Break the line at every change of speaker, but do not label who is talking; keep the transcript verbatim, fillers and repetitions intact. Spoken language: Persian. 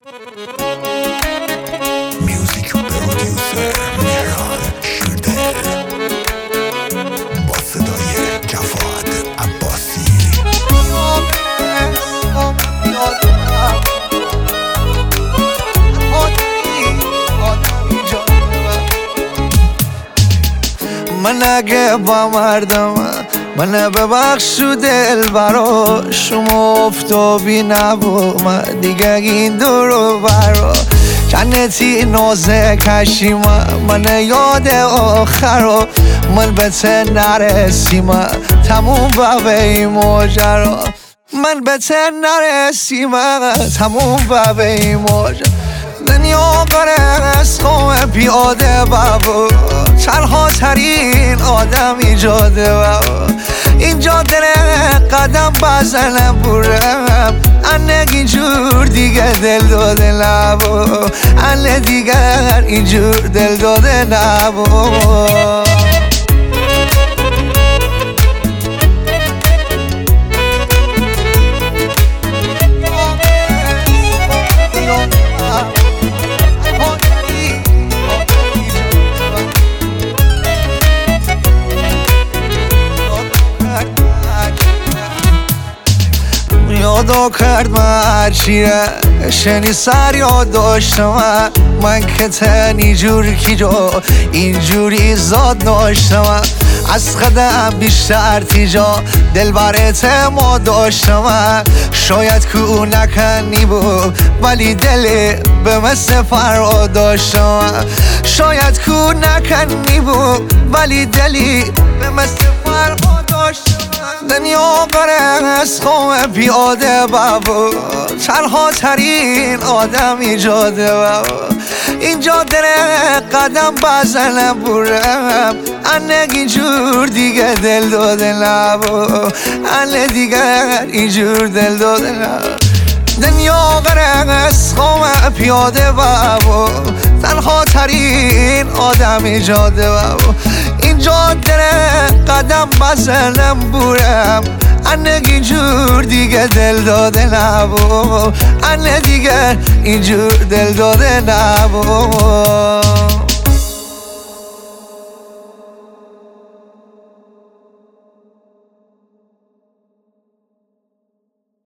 میوزیک پرودیوسر مهران شیردل با صدای جواد عباسی.
من اگه با مردم من ببخش و دل برا شما افتابی نبو من دیگه این دورو برا جنتی نازه کشیم من یاد آخر من به ته نرسیم تموم با به این ماجرا من به ته نرسیم تموم با به این ماجرا دنیا قره از خواه پیاده بابا تنها ترین آدم ایجاده بابا اینجا دره قدم بزنم برم انه اینجور دیگه دل داده نبا انه دیگر اینجور دل داده نبا. یادا کرد من چیه شنی سر یاد داشتم من که تن اینجور کی جا اینجوری زاد داشتم از قدم بیشتر تیجا دل برت ما داشتم شاید کو نکنی بود ولی دل به مثل فرا داشتم شاید کو نکنی بود ولی دلی به مثل فرا داشتم دنیا قره از خواه پیاده بابا تنها ترین آدم ایجاده بابا اینجا دره قدم بزنم برم انه اینجور دیگه دل داده نبا انه دیگر اینجور دل داده نبا دنیا قره از خواه پیاده بابا تنها ترین آدم ایجاده بابا اینجا دره قدم بزنم برم انه اینجور دیگه دل داده نبا انه دیگر اینجور دل داده نبا.